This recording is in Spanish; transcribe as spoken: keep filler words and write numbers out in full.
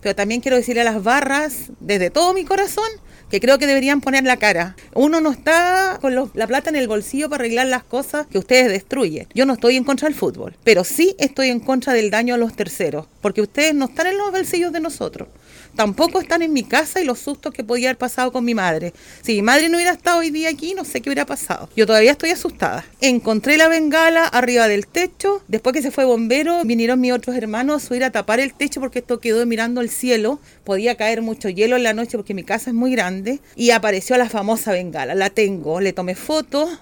pero también quiero decirle a las barras, desde todo mi corazón, que creo que deberían poner la cara. Uno no está con los, la plata en el bolsillo para arreglar las cosas que ustedes destruyen. Yo no estoy en contra del fútbol, pero sí estoy en contra del daño a los terceros, porque ustedes no están en los bolsillos de nosotros. Tampoco están en mi casa y los sustos que podía haber pasado con mi madre. Si mi madre no hubiera estado hoy día aquí, no sé qué hubiera pasado. Yo todavía estoy asustada. Encontré la bengala arriba del techo. Después que se fue bombero, vinieron mis otros hermanos a subir a tapar el techo porque esto quedó mirando el cielo. Podía caer mucho hielo en la noche porque mi casa es muy grande. Y apareció la famosa bengala. La tengo, le tomé fotos.